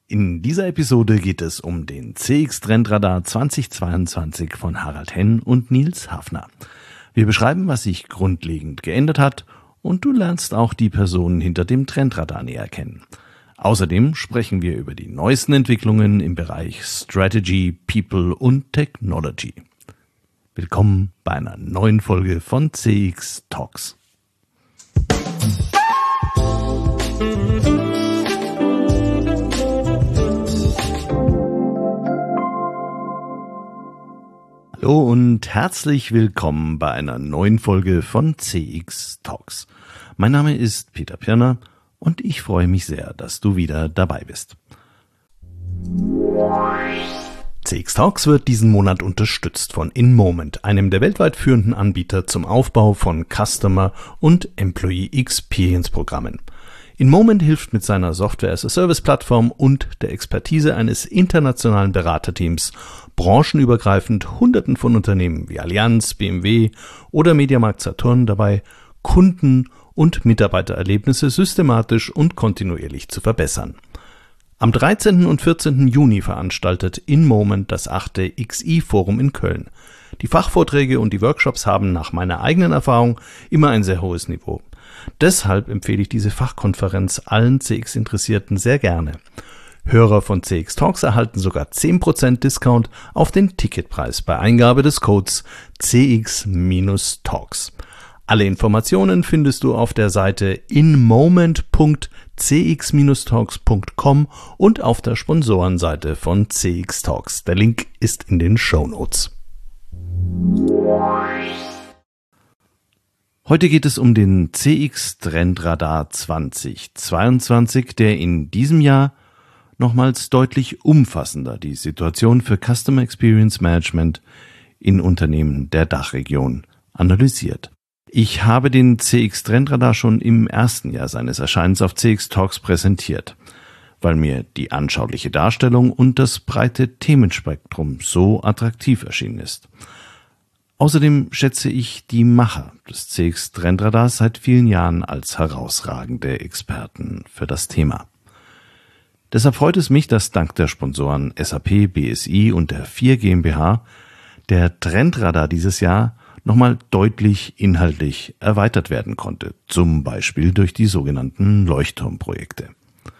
In dieser Episode geht es um den CX Trendradar 2022 von Harald Henn und Nils Hafner. Wir beschreiben, was sich grundlegend geändert hat, und du lernst auch die Personen hinter dem Trendradar näher kennen. Außerdem sprechen wir über die neuesten Entwicklungen im Bereich Strategy, People und Technology. Willkommen bei einer neuen Folge von CX Talks. Hallo und herzlich willkommen bei einer neuen Folge von CX Talks. Mein Name ist Peter Pirner und ich freue mich sehr, dass du wieder dabei bist. CX Talks wird diesen Monat unterstützt von InMoment, einem der weltweit führenden Anbieter zum Aufbau von Customer- und Employee Experience Programmen. InMoment hilft mit seiner Software-as-a-Service-Plattform und der Expertise eines internationalen Beraterteams branchenübergreifend Hunderten von Unternehmen wie Allianz, BMW oder Mediamarkt Saturn dabei, Kunden- und Mitarbeitererlebnisse systematisch und kontinuierlich zu verbessern. Am 13. und 14. Juni veranstaltet InMoment das 8. XI-Forum in Köln. Die Fachvorträge und die Workshops haben nach meiner eigenen Erfahrung immer ein sehr hohes Niveau. Deshalb empfehle ich diese Fachkonferenz allen CX-Interessierten sehr gerne. Hörer von CX Talks erhalten sogar 10% Discount auf den Ticketpreis bei Eingabe des Codes CX-Talks. Alle Informationen findest du auf der Seite inmoment.cx-talks.com und auf der Sponsorenseite von CX Talks. Der Link ist in den Shownotes. Heute geht es um den CX Trendradar 2022, der in diesem Jahr nochmals deutlich umfassender die Situation für Customer Experience Management in Unternehmen der Dachregion analysiert. Ich habe den CX Trendradar schon im ersten Jahr seines Erscheinens auf CX Talks präsentiert, weil mir die anschauliche Darstellung und das breite Themenspektrum so attraktiv erschienen ist. Außerdem schätze ich die Macher des CX Trendradars seit vielen Jahren als herausragende Experten für das Thema. Deshalb freut es mich, dass dank der Sponsoren SAP, BSI und der 4 GmbH der Trendradar dieses Jahr nochmal deutlich inhaltlich erweitert werden konnte, zum Beispiel durch die sogenannten Leuchtturmprojekte.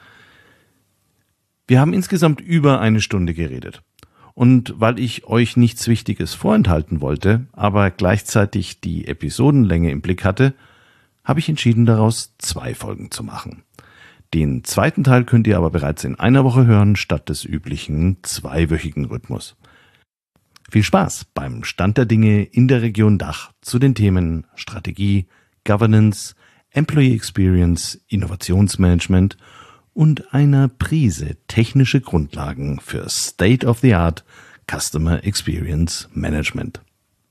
Wir haben insgesamt über eine Stunde geredet. Und weil ich euch nichts Wichtiges vorenthalten wollte, aber gleichzeitig die Episodenlänge im Blick hatte, habe ich entschieden, daraus 2 Folgen zu machen. Den zweiten Teil könnt ihr aber bereits in einer Woche hören, statt des üblichen 2-wöchigen Rhythmus. Viel Spaß beim Stand der Dinge in der Region Dach zu den Themen Strategie, Governance, Employee Experience, Innovationsmanagement und einer Prise technische Grundlagen für State-of-the-Art Customer Experience Management.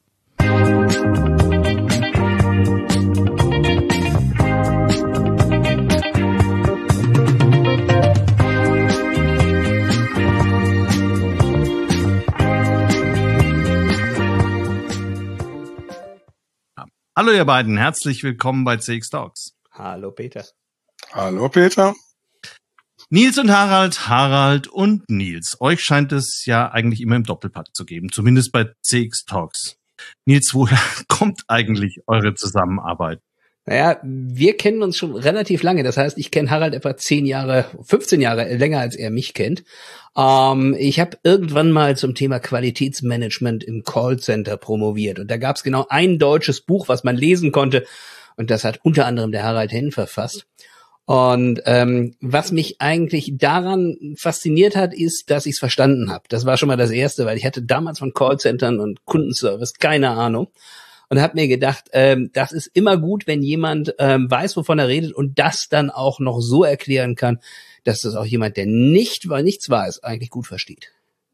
Hallo ihr beiden, herzlich willkommen bei CX Talks. Hallo Peter. Hallo Peter. Nils und Harald und Nils. Euch scheint es ja eigentlich immer im Doppelpack zu geben, zumindest bei CX Talks. Nils, woher kommt eigentlich eure Zusammenarbeit? Naja, wir kennen uns schon relativ lange. Das heißt, ich kenne Harald etwa 15 Jahre länger, als er mich kennt. Ich habe irgendwann mal zum Thema Qualitätsmanagement im Callcenter promoviert. Und da gab es genau ein deutsches Buch, was man lesen konnte. Und das hat unter anderem der Harald Henn verfasst. Und was mich eigentlich daran fasziniert hat, ist, dass ich es verstanden habe. Das war schon mal das Erste, weil ich hatte damals von Callcentern und Kundenservice keine Ahnung. Und habe mir gedacht, das ist immer gut, wenn jemand weiß, wovon er redet und das dann auch noch so erklären kann, dass das auch jemand, der nichts weiß, eigentlich gut versteht.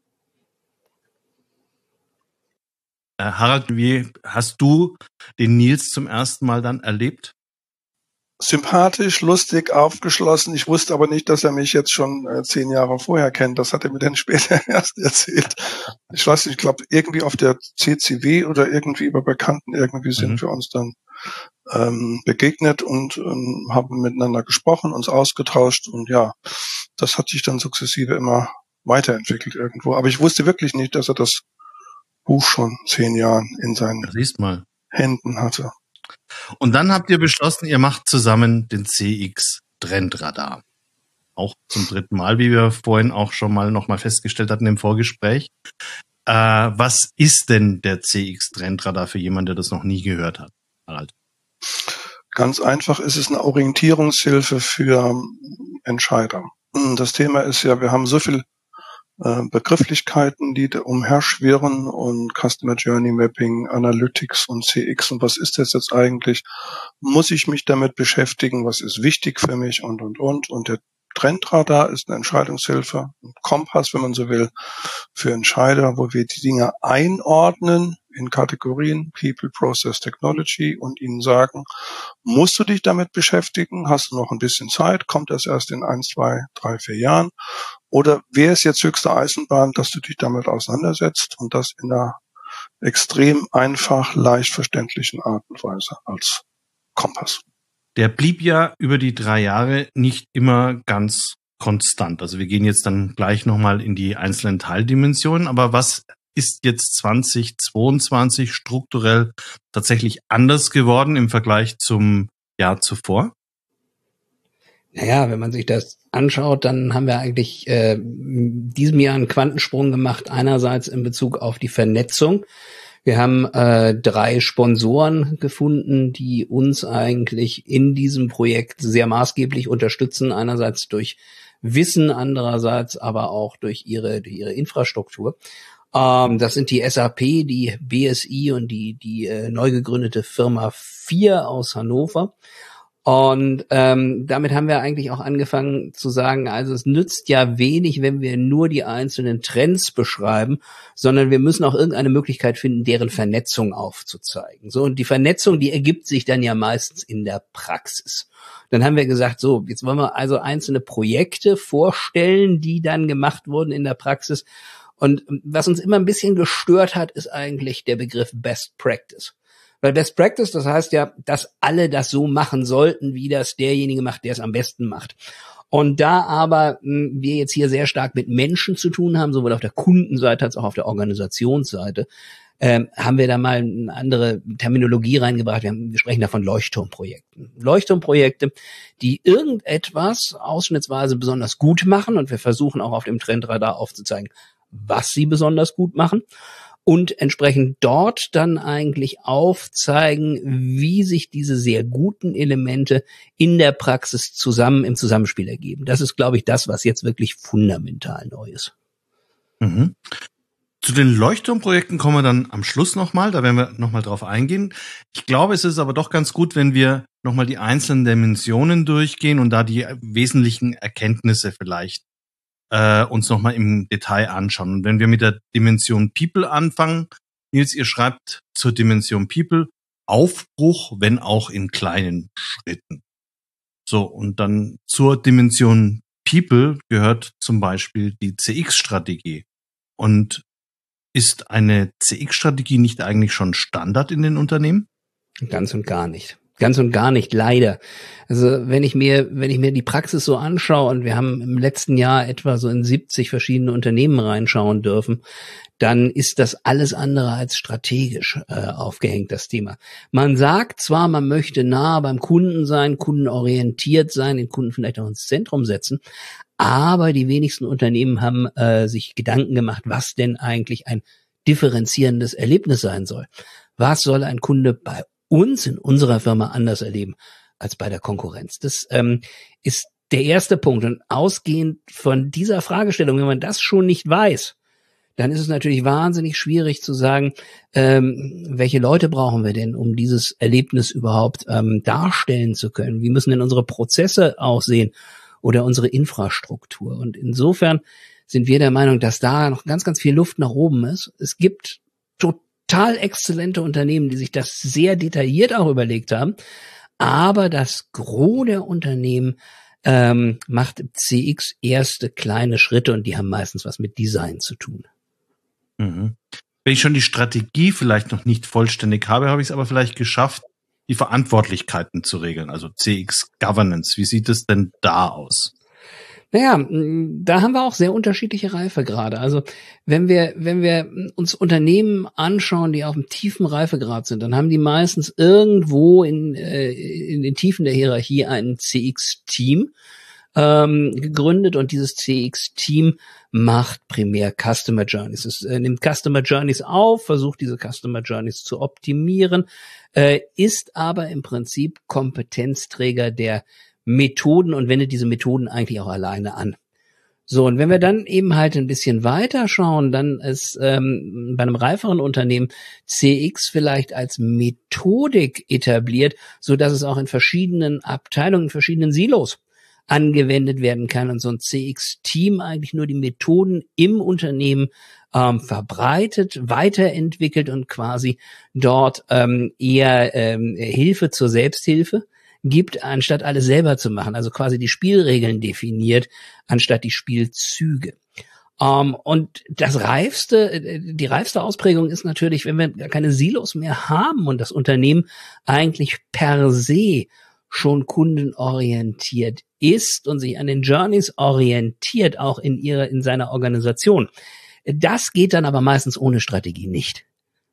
Harald, wie hast du den Nils zum ersten Mal dann erlebt? Sympathisch, lustig, aufgeschlossen. Ich wusste aber nicht, dass er mich jetzt schon 10 Jahre vorher kennt. Das hat er mir dann später erst erzählt. Ich weiß nicht, ich glaube irgendwie auf der CCW oder irgendwie über Bekannten irgendwie sind wir uns dann begegnet und haben miteinander gesprochen, uns ausgetauscht und ja, das hat sich dann sukzessive immer weiterentwickelt irgendwo. Aber ich wusste wirklich nicht, dass er das Buch schon 10 Jahren in seinen Händen hatte. Und dann habt ihr beschlossen, ihr macht zusammen den CX Trendradar. Auch zum 3. Mal, wie wir vorhin auch schon mal nochmal festgestellt hatten im Vorgespräch. Was ist denn der CX Trendradar für jemanden, der das noch nie gehört hat, Harald? Ganz einfach ist es eine Orientierungshilfe für Entscheider. Das Thema ist ja, wir haben so viel Begrifflichkeiten, die umherschwirren und Customer Journey Mapping, Analytics und CX und was ist das jetzt eigentlich? Muss ich mich damit beschäftigen? Was ist wichtig für mich und. Und der Trendradar ist eine Entscheidungshilfe, ein Kompass, wenn man so will, für Entscheider, wo wir die Dinge einordnen in Kategorien People, Process, Technology und ihnen sagen, musst du dich damit beschäftigen? Hast du noch ein bisschen Zeit? Kommt das erst in 1, 2, 3, 4 Jahren? Oder wäre es jetzt höchste Eisenbahn, dass du dich damit auseinandersetzt und das in einer extrem einfach, leicht verständlichen Art und Weise als Kompass? Der blieb ja über die 3 Jahre nicht immer ganz konstant. Also wir gehen jetzt dann gleich nochmal in die einzelnen Teildimensionen. Aber was ist jetzt 2022 strukturell tatsächlich anders geworden im Vergleich zum Jahr zuvor? Naja, wenn man sich das anschaut, dann haben wir eigentlich in diesem Jahr einen Quantensprung gemacht. Einerseits in Bezug auf die Vernetzung. Wir haben 3 Sponsoren gefunden, die uns eigentlich in diesem Projekt sehr maßgeblich unterstützen. Einerseits durch Wissen, andererseits aber auch durch ihre Infrastruktur. Das sind die SAP, die BSI und die neu gegründete Firma 4 aus Hannover. Und damit haben wir eigentlich auch angefangen zu sagen, also es nützt ja wenig, wenn wir nur die einzelnen Trends beschreiben, sondern wir müssen auch irgendeine Möglichkeit finden, deren Vernetzung aufzuzeigen. So, und die Vernetzung, die ergibt sich dann ja meistens in der Praxis. Dann haben wir gesagt, so, jetzt wollen wir also einzelne Projekte vorstellen, die dann gemacht wurden in der Praxis. Und was uns immer ein bisschen gestört hat, ist eigentlich der Begriff Best Practice. Weil Best Practice, das heißt ja, dass alle das so machen sollten, wie das derjenige macht, der es am besten macht. Und da aber wir jetzt hier sehr stark mit Menschen zu tun haben, sowohl auf der Kundenseite als auch auf der Organisationsseite, haben wir da mal eine andere Terminologie reingebracht. Wir sprechen da von Leuchtturmprojekten. Leuchtturmprojekte, die irgendetwas ausschnittsweise besonders gut machen, und wir versuchen auch auf dem Trendradar aufzuzeigen, was sie besonders gut machen. Und entsprechend dort dann eigentlich aufzeigen, wie sich diese sehr guten Elemente in der Praxis im Zusammenspiel ergeben. Das ist, glaube ich, das, was jetzt wirklich fundamental neu ist. Mhm. Zu den Leuchtturmprojekten kommen wir dann am Schluss nochmal, da werden wir nochmal drauf eingehen. Ich glaube, es ist aber doch ganz gut, wenn wir nochmal die einzelnen Dimensionen durchgehen und da die wesentlichen Erkenntnisse vielleicht uns nochmal im Detail anschauen. Und wenn wir mit der Dimension People anfangen, Nils, ihr schreibt zur Dimension People Aufbruch, wenn auch in kleinen Schritten. So, und dann zur Dimension People gehört zum Beispiel die CX-Strategie. Und ist eine CX-Strategie nicht eigentlich schon Standard in den Unternehmen? Ganz und gar nicht. Ganz und gar nicht, leider. Also wenn ich mir die Praxis so anschaue, und wir haben im letzten Jahr etwa so in 70 verschiedene Unternehmen reinschauen dürfen, dann ist das alles andere als strategisch aufgehängt, das Thema. Man sagt zwar, man möchte nah beim Kunden sein, kundenorientiert sein, den Kunden vielleicht auch ins Zentrum setzen, aber die wenigsten Unternehmen haben sich Gedanken gemacht, was denn eigentlich ein differenzierendes Erlebnis sein soll. Was soll ein Kunde bei uns in unserer Firma anders erleben als bei der Konkurrenz? Das ist der erste Punkt. Und ausgehend von dieser Fragestellung, wenn man das schon nicht weiß, dann ist es natürlich wahnsinnig schwierig zu sagen, welche Leute brauchen wir denn, um dieses Erlebnis überhaupt darstellen zu können? Wie müssen denn unsere Prozesse aussehen oder unsere Infrastruktur? Und insofern sind wir der Meinung, dass da noch ganz, ganz viel Luft nach oben ist. Es gibt total exzellente Unternehmen, die sich das sehr detailliert auch überlegt haben. Aber das Gros der Unternehmen macht im CX erste kleine Schritte, und die haben meistens was mit Design zu tun. Mhm. Wenn ich schon die Strategie vielleicht noch nicht vollständig habe, habe ich es aber vielleicht geschafft, die Verantwortlichkeiten zu regeln, also CX Governance. Wie sieht es denn da aus? Naja, da haben wir auch sehr unterschiedliche Reifegrade. Also wenn wir uns Unternehmen anschauen, die auf einem tiefen Reifegrad sind, dann haben die meistens irgendwo in den Tiefen der Hierarchie ein CX-Team gegründet, und dieses CX-Team macht primär Customer Journeys. Es nimmt Customer Journeys auf, versucht diese Customer Journeys zu optimieren, ist aber im Prinzip Kompetenzträger der Methoden und wendet diese Methoden eigentlich auch alleine an. So, und wenn wir dann eben halt ein bisschen weiter schauen, dann ist bei einem reiferen Unternehmen CX vielleicht als Methodik etabliert, so dass es auch in verschiedenen Abteilungen, in verschiedenen Silos angewendet werden kann, und so ein CX-Team eigentlich nur die Methoden im Unternehmen verbreitet, weiterentwickelt und quasi dort eher Hilfe zur Selbsthilfe gibt, anstatt alles selber zu machen, also quasi die Spielregeln definiert, anstatt die Spielzüge. Und die reifste Ausprägung ist natürlich, wenn wir gar keine Silos mehr haben und das Unternehmen eigentlich per se schon kundenorientiert ist und sich an den Journeys orientiert, auch in seiner Organisation. Das geht dann aber meistens ohne Strategie nicht.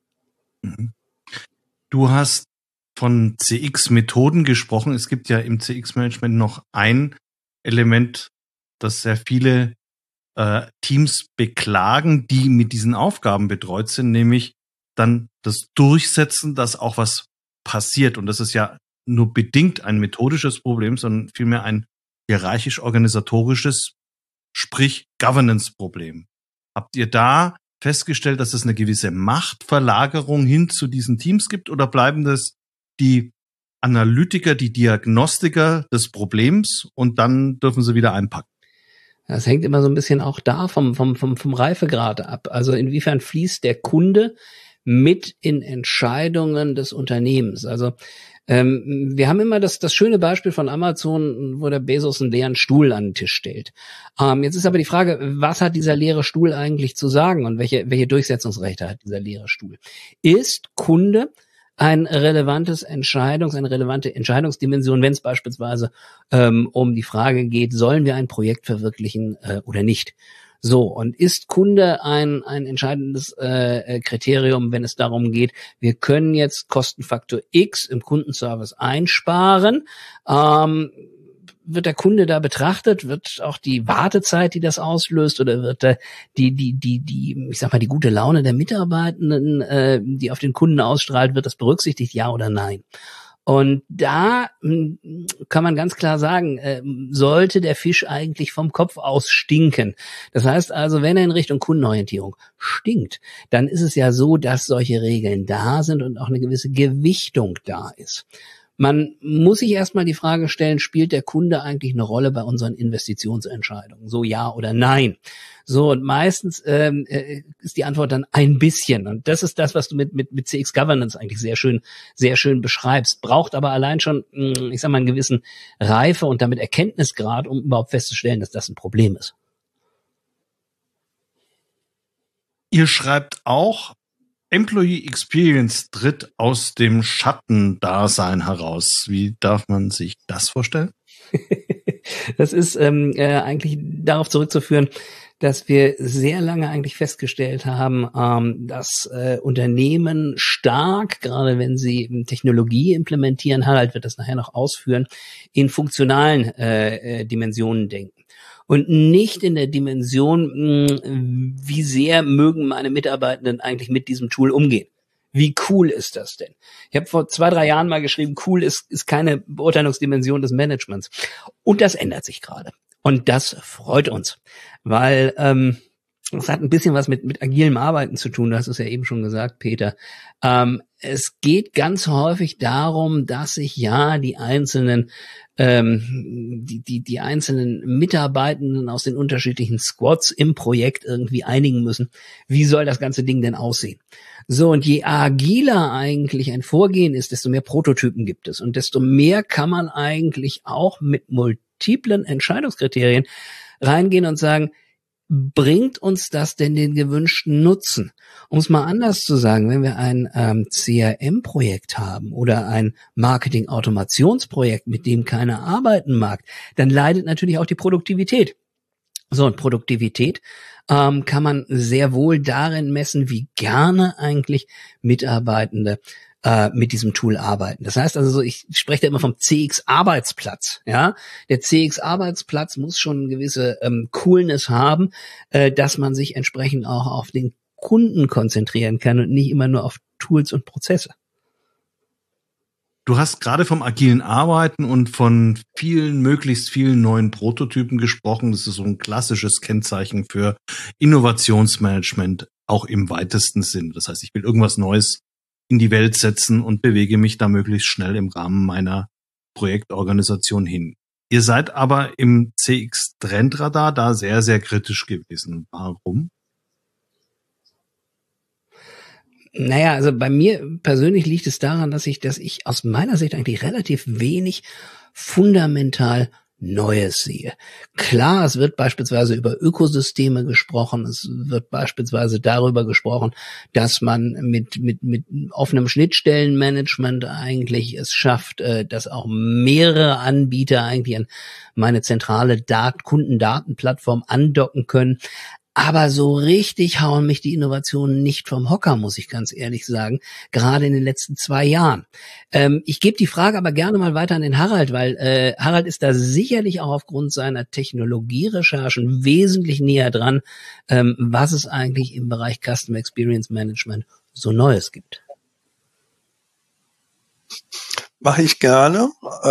Du hast von CX-Methoden gesprochen. Es gibt ja im CX-Management noch ein Element, das sehr viele Teams beklagen, die mit diesen Aufgaben betreut sind, nämlich dann das Durchsetzen, dass auch was passiert. Und das ist ja nur bedingt ein methodisches Problem, sondern vielmehr ein hierarchisch-organisatorisches, sprich Governance-Problem. Habt ihr da festgestellt, dass es eine gewisse Machtverlagerung hin zu diesen Teams gibt, oder bleiben das die Analytiker, die Diagnostiker des Problems, und dann dürfen sie wieder einpacken? Das hängt immer so ein bisschen auch da vom Reifegrad ab. Also inwiefern fließt der Kunde mit in Entscheidungen des Unternehmens? Also wir haben immer das schöne Beispiel von Amazon, wo der Bezos einen leeren Stuhl an den Tisch stellt. Jetzt ist aber die Frage, was hat dieser leere Stuhl eigentlich zu sagen und welche Durchsetzungsrechte hat dieser leere Stuhl? Ist Kunde eine relevante Entscheidungsdimension, wenn es beispielsweise um die Frage geht, sollen wir ein Projekt verwirklichen oder nicht? So, und ist Kunde ein entscheidendes Kriterium, wenn es darum geht, wir können jetzt Kostenfaktor X im Kundenservice einsparen? Wird der Kunde da betrachtet? Wird auch die Wartezeit, die das auslöst, oder wird da die gute Laune der Mitarbeitenden, die auf den Kunden ausstrahlt, wird das berücksichtigt, ja oder nein? Und da kann man ganz klar sagen, sollte der Fisch eigentlich vom Kopf aus stinken. Das heißt also, wenn er in Richtung Kundenorientierung stinkt, dann ist es ja so, dass solche Regeln da sind und auch eine gewisse Gewichtung da ist. Man muss sich erstmal die Frage stellen, spielt der Kunde eigentlich eine Rolle bei unseren Investitionsentscheidungen? So ja oder nein? So, und meistens ist die Antwort dann ein bisschen. Und das ist das, was du mit CX Governance eigentlich sehr schön beschreibst. Braucht aber allein schon, einen gewissen Reife und damit Erkenntnisgrad, um überhaupt festzustellen, dass das ein Problem ist. Ihr schreibt auch, Employee Experience tritt aus dem Schattendasein heraus. Wie darf man sich das vorstellen? Das ist eigentlich darauf zurückzuführen, dass wir sehr lange eigentlich festgestellt haben, dass Unternehmen stark, gerade wenn sie Technologie implementieren, Harald wird das nachher noch ausführen, in funktionalen Dimensionen denken. Und nicht in der Dimension, wie sehr mögen meine Mitarbeitenden eigentlich mit diesem Tool umgehen. Wie cool ist das denn? Ich habe vor 2-3 Jahren mal geschrieben, cool ist keine Beurteilungsdimension des Managements. Und das ändert sich gerade. Und das freut uns, weil das hat ein bisschen was mit agilem Arbeiten zu tun. Du hast es ja eben schon gesagt, Peter. Es geht ganz häufig darum, dass sich die einzelnen die einzelnen Mitarbeitenden aus den unterschiedlichen Squads im Projekt irgendwie einigen müssen. Wie soll das ganze Ding denn aussehen? So, und je agiler eigentlich ein Vorgehen ist, desto mehr Prototypen gibt es und desto mehr kann man eigentlich auch mit multiplen Entscheidungskriterien reingehen und sagen, bringt uns das denn den gewünschten Nutzen? Um es mal anders zu sagen, wenn wir ein CRM-Projekt haben oder ein Marketing-Automationsprojekt, mit dem keiner arbeiten mag, dann leidet natürlich auch die Produktivität. So, und Produktivität kann man sehr wohl darin messen, wie gerne eigentlich Mitarbeitende mit diesem Tool arbeiten. Das heißt also, ich spreche da immer vom CX-Arbeitsplatz. Ja, der CX-Arbeitsplatz muss schon eine gewisse Coolness haben, dass man sich entsprechend auch auf den Kunden konzentrieren kann und nicht immer nur auf Tools und Prozesse. Du hast gerade vom agilen Arbeiten und von möglichst vielen neuen Prototypen gesprochen. Das ist so ein klassisches Kennzeichen für Innovationsmanagement, auch im weitesten Sinn. Das heißt, ich will irgendwas Neues in die Welt setzen und bewege mich da möglichst schnell im Rahmen meiner Projektorganisation hin. Ihr seid aber im CX-Trendradar da sehr, sehr kritisch gewesen. Warum? Naja, also bei mir persönlich liegt es daran, dass ich aus meiner Sicht eigentlich relativ wenig fundamental Neues sehe. Klar, es wird beispielsweise über Ökosysteme gesprochen, es wird beispielsweise darüber gesprochen, dass man mit offenem Schnittstellenmanagement eigentlich es schafft, dass auch mehrere Anbieter eigentlich an meine zentrale Kundendatenplattform andocken können. Aber so richtig hauen mich die Innovationen nicht vom Hocker, muss ich ganz ehrlich sagen, gerade in den letzten 2 Jahren. Ich gebe die Frage aber gerne mal weiter an den Harald, weil Harald ist da sicherlich auch aufgrund seiner Technologierecherchen wesentlich näher dran, was es eigentlich im Bereich Customer Experience Management so Neues gibt. Mache ich gerne.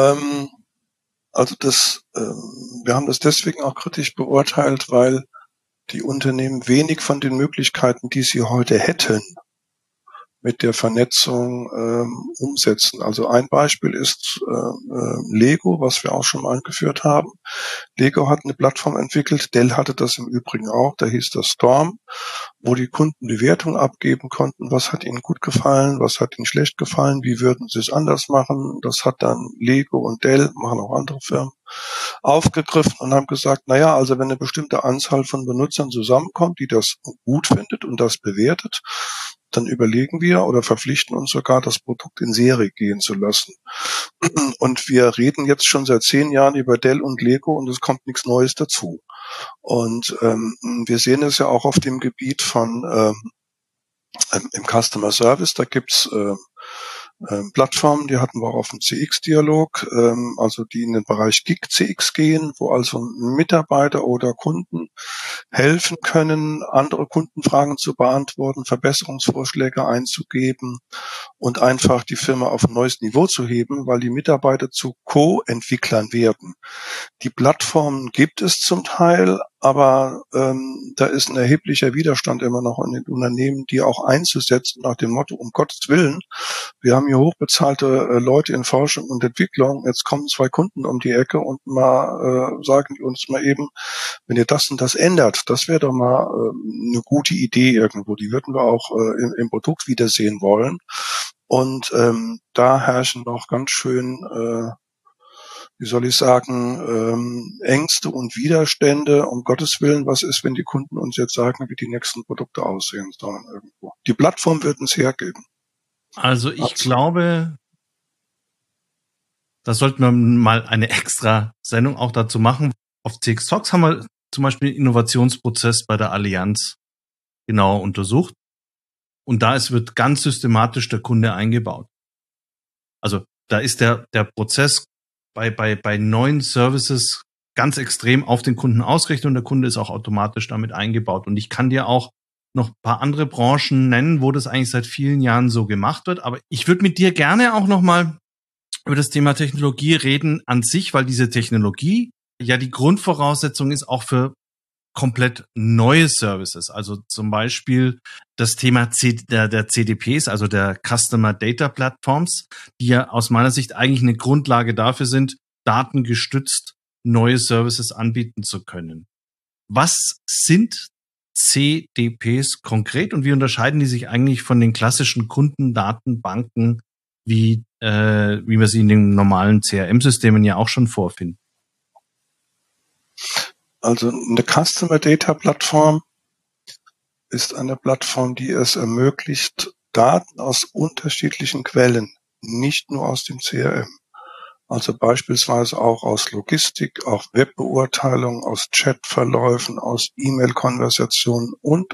Wir haben das deswegen auch kritisch beurteilt, weil die Unternehmen wenig von den Möglichkeiten, die sie heute hätten, mit der Vernetzung umsetzen. Also ein Beispiel ist Lego, was wir auch schon mal angeführt haben. Lego hat eine Plattform entwickelt, Dell hatte das im Übrigen auch, da hieß das Storm, wo die Kunden Bewertungen abgeben konnten, was hat ihnen gut gefallen, was hat ihnen schlecht gefallen, wie würden sie es anders machen. Das hat dann Lego und Dell, machen auch andere Firmen, aufgegriffen und haben gesagt, naja, also wenn eine bestimmte Anzahl von Benutzern zusammenkommt, die das gut findet und das bewertet, dann überlegen wir oder verpflichten uns sogar, das Produkt in Serie gehen zu lassen. Und wir reden jetzt schon seit 10 Jahren über Dell und Lego und es kommt nichts Neues dazu. Und wir sehen es ja auch auf dem Gebiet von im Customer Service, da gibt's Plattformen, die hatten wir auch auf dem CX-Dialog, also die in den Bereich Gig-CX gehen, wo also Mitarbeiter oder Kunden helfen können, andere Kundenfragen zu beantworten, Verbesserungsvorschläge einzugeben und einfach die Firma auf ein neues Niveau zu heben, weil die Mitarbeiter zu Co-Entwicklern werden. Die Plattformen gibt es zum Teil, aber da ist ein erheblicher Widerstand immer noch in den Unternehmen, die auch einzusetzen nach dem Motto, um Gottes Willen, wir haben hier hochbezahlte Leute in Forschung und Entwicklung, jetzt kommen 2 Kunden um die Ecke und sagen die uns mal eben, wenn ihr das und das ändert, das wäre doch mal eine gute Idee irgendwo, die würden wir auch im Produkt wiedersehen wollen. Und da herrschen noch ganz schön Ängste und Widerstände. Um Gottes Willen, was ist, wenn die Kunden uns jetzt sagen, wie die nächsten Produkte aussehen sollen irgendwo? Die Plattform wird uns hergeben. Also ich glaube, da sollten wir mal eine extra Sendung auch dazu machen. Auf CX Talks haben wir zum Beispiel den Innovationsprozess bei der Allianz genauer untersucht. Und wird ganz systematisch der Kunde eingebaut. Also da ist der Prozess bei neuen Services ganz extrem auf den Kunden ausgerichtet und der Kunde ist auch automatisch damit eingebaut. Und ich kann dir auch noch ein paar andere Branchen nennen, wo das eigentlich seit vielen Jahren so gemacht wird. Aber ich würde mit dir gerne auch noch mal über das Thema Technologie reden an sich, weil diese Technologie ja die Grundvoraussetzung ist auch für komplett neue Services. Also zum Beispiel das Thema der CDPs, also der Customer Data Platforms, die ja aus meiner Sicht eigentlich eine Grundlage dafür sind, datengestützt neue Services anbieten zu können. Was sind CDPs konkret und wie unterscheiden die sich eigentlich von den klassischen Kundendatenbanken, wie wir sie in den normalen CRM-Systemen ja auch schon vorfinden? Also eine Customer Data Plattform ist eine Plattform, die es ermöglicht, Daten aus unterschiedlichen Quellen, nicht nur aus dem CRM, also beispielsweise auch aus Logistik, auch Webbeurteilung, aus Chatverläufen, aus E-Mail-Konversationen und,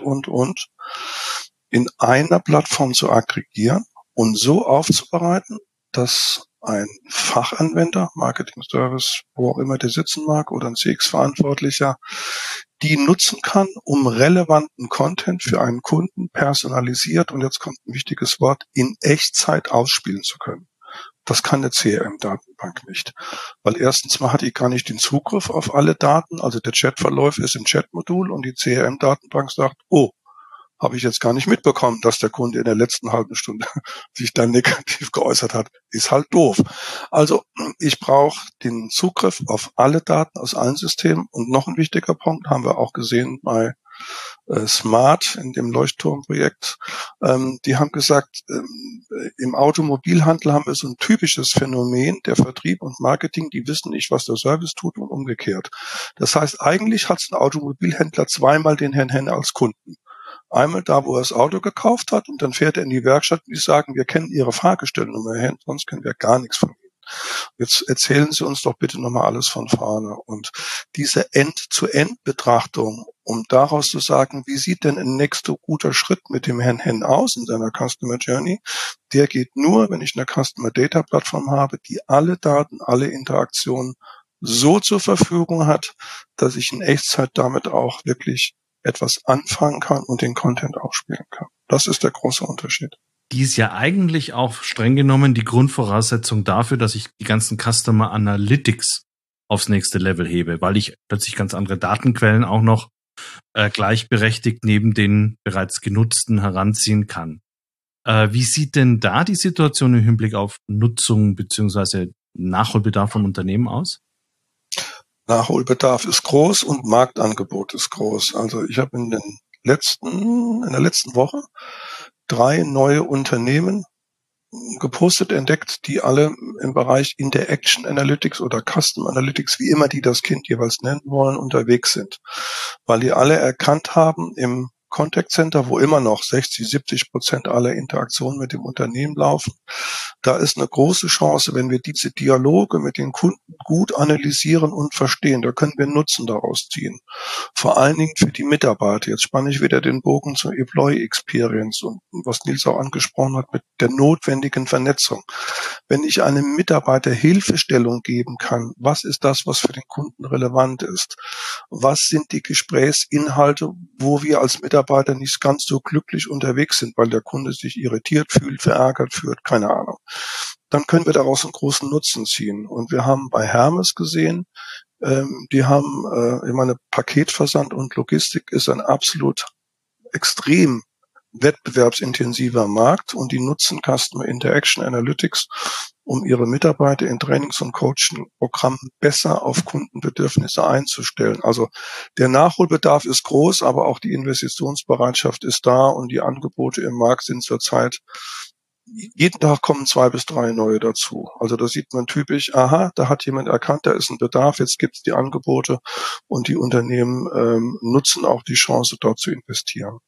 in einer Plattform zu aggregieren und so aufzubereiten, dass ein Fachanwender, Marketing Service, wo auch immer der sitzen mag, oder ein CX-Verantwortlicher, die nutzen kann, um relevanten Content für einen Kunden personalisiert, und jetzt kommt ein wichtiges Wort, in Echtzeit ausspielen zu können. Das kann eine CRM-Datenbank nicht. Weil erstens mal hat die gar nicht den Zugriff auf alle Daten, also der Chatverlauf ist im Chatmodul und die CRM-Datenbank sagt, oh, habe ich jetzt gar nicht mitbekommen, dass der Kunde in der letzten halben Stunde sich dann negativ geäußert hat. Ist halt doof. Also ich brauche den Zugriff auf alle Daten aus allen Systemen. Und noch ein wichtiger Punkt, haben wir auch gesehen bei Smart in dem Leuchtturmprojekt. Die haben gesagt, im Automobilhandel haben wir so ein typisches Phänomen, der Vertrieb und Marketing, die wissen nicht, was der Service tut und umgekehrt. Das heißt, eigentlich hat ein Automobilhändler zweimal den Herrn Henne als Kunden. Einmal da, wo er das Auto gekauft hat, und dann fährt er in die Werkstatt und die sagen, wir kennen Ihre Fahrgestellnummer, Herr, sonst kennen wir gar nichts von Ihnen. Jetzt erzählen Sie uns doch bitte nochmal alles von vorne. Und diese End-to-End-Betrachtung, um daraus zu sagen, wie sieht denn ein nächster guter Schritt mit dem Herrn Henn aus in seiner Customer Journey, der geht nur, wenn ich eine Customer Data Plattform habe, die alle Daten, alle Interaktionen so zur Verfügung hat, dass ich in Echtzeit damit auch wirklich etwas anfangen kann und den Content auch spielen kann. Das ist der große Unterschied. Die ist ja eigentlich auch streng genommen die Grundvoraussetzung dafür, dass ich die ganzen Customer Analytics aufs nächste Level hebe, weil ich plötzlich ganz andere Datenquellen auch noch gleichberechtigt neben den bereits genutzten heranziehen kann. Wie sieht denn da die Situation im Hinblick auf Nutzung bzw. Nachholbedarf von Unternehmen aus? Nachholbedarf ist groß und Marktangebot ist groß. Also ich habe in der letzten Woche 3 neue Unternehmen gepostet, entdeckt, die alle im Bereich Interaction Analytics oder Custom Analytics, wie immer die das Kind jeweils nennen wollen, unterwegs sind. Weil die alle erkannt haben im Contact Center, wo immer noch 60-70% aller Interaktionen mit dem Unternehmen laufen. Da ist eine große Chance, wenn wir diese Dialoge mit den Kunden gut analysieren und verstehen. Da können wir Nutzen daraus ziehen. Vor allen Dingen für die Mitarbeiter. Jetzt spanne ich wieder den Bogen zur Employee Experience und was Nils auch angesprochen hat mit der notwendigen Vernetzung. Wenn ich einem Mitarbeiter Hilfestellung geben kann, was ist das, was für den Kunden relevant ist? Was sind die Gesprächsinhalte, wo wir als Mitarbeiter nicht ganz so glücklich unterwegs sind, weil der Kunde sich irritiert fühlt, verärgert fühlt, keine Ahnung. Dann können wir daraus einen großen Nutzen ziehen. Und wir haben bei Hermes gesehen, die haben, ich meine, Paketversand und Logistik ist ein absolut extrem wettbewerbsintensiver Markt und die nutzen Customer Interaction Analytics, um ihre Mitarbeiter in Trainings- und Coaching-Programmen besser auf Kundenbedürfnisse einzustellen. Also der Nachholbedarf ist groß, aber auch die Investitionsbereitschaft ist da und die Angebote im Markt sind zurzeit, jeden Tag kommen 2 bis 3 neue dazu. Also da sieht man typisch, aha, da hat jemand erkannt, da ist ein Bedarf, jetzt gibt es die Angebote und die Unternehmen nutzen auch die Chance, dort zu investieren.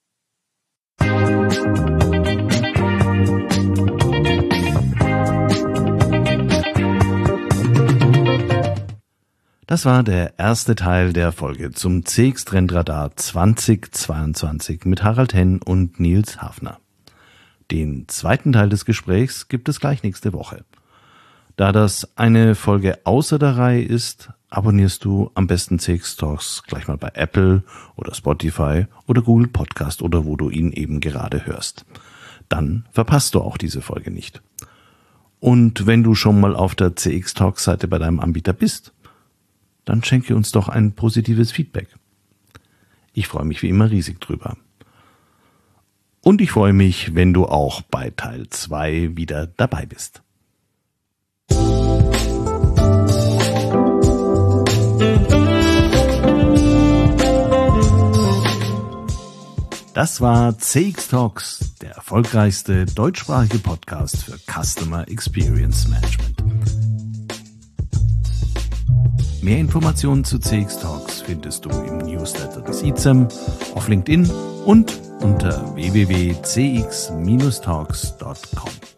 Das war der erste Teil der Folge zum CX Trendradar 2022 mit Harald Henn und Nils Hafner. Den zweiten Teil des Gesprächs gibt es gleich nächste Woche. Da das eine Folge außer der Reihe ist, abonnierst du am besten CX Talks gleich mal bei Apple oder Spotify oder Google Podcast oder wo du ihn eben gerade hörst. Dann verpasst du auch diese Folge nicht. Und wenn du schon mal auf der CX Talks Seite bei deinem Anbieter bist, dann schenke uns doch ein positives Feedback. Ich freue mich wie immer riesig drüber. Und ich freue mich, wenn du auch bei Teil 2 wieder dabei bist. Das war CX Talks, der erfolgreichste deutschsprachige Podcast für Customer Experience Management. Mehr Informationen zu CX Talks findest du im Newsletter des ICEM, auf LinkedIn und unter www.cx-talks.com.